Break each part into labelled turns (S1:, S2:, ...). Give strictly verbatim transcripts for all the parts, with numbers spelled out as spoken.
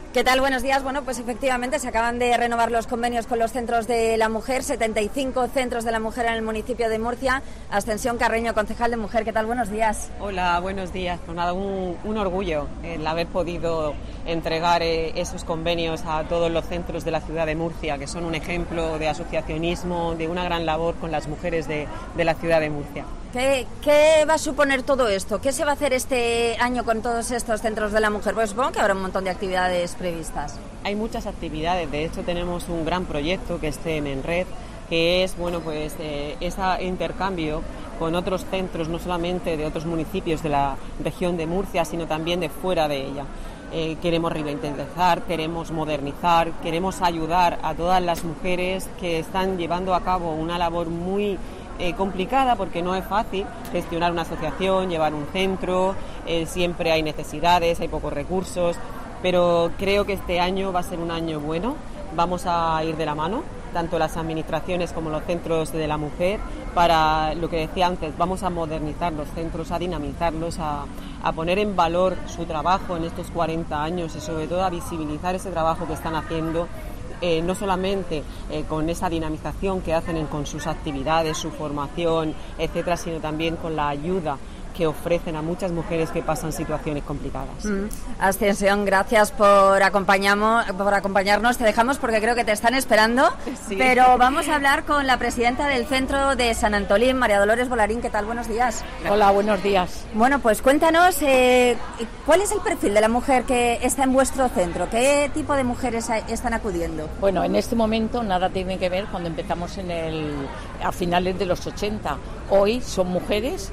S1: ¿Qué tal? Buenos días. Bueno, pues efectivamente se acaban de renovar los convenios con los centros de la mujer, setenta y cinco centros de la mujer en el municipio de Murcia. Ascensión Carreño, concejal de Mujer, ¿qué tal? Buenos días.
S2: Hola, buenos días. Pues nada, un, un orgullo el haber podido entregar eh, esos convenios a todos los centros de la ciudad de Murcia, que son un ejemplo de asociacionismo, de una gran labor con las mujeres de, de la ciudad de Murcia.
S1: ¿Qué, ¿Qué va a suponer todo esto? ¿Qué se va a hacer este año con todos estos centros de la mujer? Pues supongo que habrá un montón de actividades previstas.
S2: Hay muchas actividades, de hecho tenemos un gran proyecto que es C E M en Red, que es bueno pues eh, ese intercambio con otros centros, no solamente de otros municipios de la región de Murcia, sino también de fuera de ella. Eh, queremos revitalizar, queremos modernizar, queremos ayudar a todas las mujeres que están llevando a cabo una labor muy Eh, complicada, porque no es fácil gestionar una asociación, llevar un centro, eh, siempre hay necesidades, hay pocos recursos, pero creo que este año va a ser un año bueno. Vamos a ir de la mano, tanto las administraciones como los centros de la mujer, para lo que decía antes, vamos a modernizar los centros, a dinamizarlos, a, a poner en valor su trabajo en estos cuarenta años y sobre todo a visibilizar ese trabajo que están haciendo. Eh, no solamente eh, con esa dinamización que hacen en, con sus actividades, su formación, etcétera, sino también con la ayuda que ofrecen a muchas mujeres que pasan situaciones complicadas.
S1: Mm. Ascensión, gracias por, acompañamos, por acompañarnos. Te dejamos porque creo que te están esperando, sí. Pero vamos a hablar con la presidenta del Centro de San Antolín, María Dolores Volarín. ¿Qué tal? Buenos días.
S3: Hola, buenos días.
S1: Bueno, pues cuéntanos, eh, ¿cuál es el perfil de la mujer que está en vuestro centro? ¿Qué tipo de mujeres están acudiendo?
S3: Bueno, en este momento nada tiene que ver cuando empezamos en el, a finales de los ochenta. Hoy son mujeres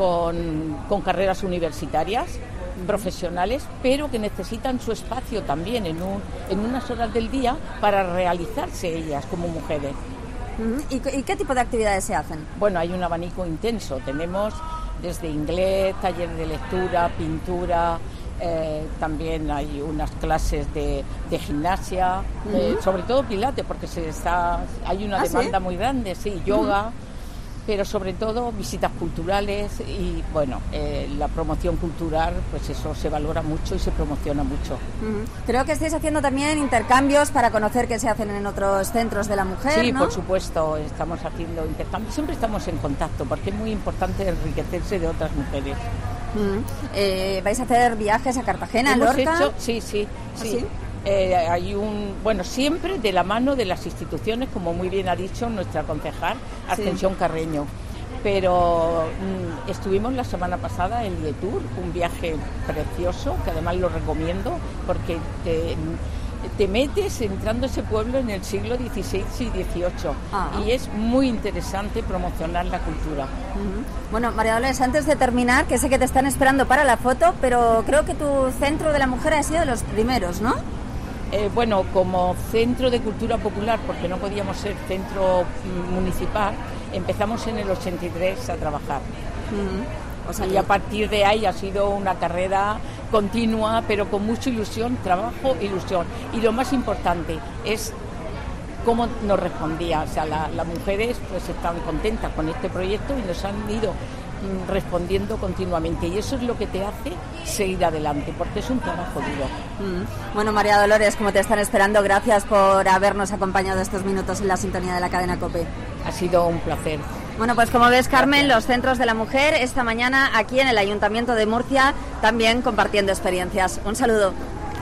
S3: Con, con carreras universitarias, profesionales, pero que necesitan su espacio también en, un, en unas horas del día para realizarse ellas como mujeres.
S1: Uh-huh. ¿Y, ¿Y qué tipo de actividades se hacen?
S3: Bueno, hay un abanico intenso. Tenemos desde inglés, talleres de lectura, pintura, eh, también hay unas clases de, de gimnasia, uh-huh. eh, sobre todo pilates, porque se está, hay una
S1: ¿Ah,
S3: demanda
S1: sí?
S3: muy grande, sí, yoga. Uh-huh. Pero sobre todo visitas culturales y, bueno, eh, la promoción cultural, pues eso se valora mucho y se promociona mucho.
S1: Uh-huh. Creo que estáis haciendo también intercambios para conocer qué se hacen en otros centros de la mujer,
S3: Sí,
S1: ¿no?
S3: por supuesto, estamos haciendo intercambios, siempre estamos en contacto, porque es muy importante enriquecerse de otras mujeres.
S1: Uh-huh. Eh, ¿Vais a hacer viajes a Cartagena, a
S3: Hemos
S1: Lorca?
S3: Hecho, sí, sí, sí. ¿Ah, sí? Eh, hay un, bueno, siempre de la mano de las instituciones, como muy bien ha dicho nuestra concejal, Ascensión sí. Carreño. Pero mmm, estuvimos la semana pasada en Lietur, un viaje precioso, que además lo recomiendo, porque te, te metes entrando a ese pueblo en el siglo dieciséis y dieciocho, ah. y es muy interesante promocionar la cultura.
S1: Uh-huh. Bueno, María Dolores, antes de terminar, que sé que te están esperando para la foto, pero creo que tu Centro de la Mujer ha sido de los primeros, ¿no?
S3: Eh, bueno, como centro de cultura popular, porque no podíamos ser centro municipal, empezamos en el ochenta y tres a trabajar. Uh-huh. O sea, y a partir de ahí ha sido una carrera continua, pero con mucha ilusión, trabajo, ilusión. Y lo más importante es cómo nos respondía. O sea, la, las mujeres pues estaban contentas con este proyecto y nos han ido respondiendo continuamente, y eso es lo que te hace seguir adelante, porque es un trabajo duro.
S1: Mm. Bueno, María Dolores, como te están esperando, gracias por habernos acompañado estos minutos en la sintonía de la cadena COPE.
S3: Ha sido un placer.
S1: Bueno, pues como ves, Carmen, los centros de la mujer esta mañana aquí en el Ayuntamiento de Murcia también compartiendo experiencias. Un saludo.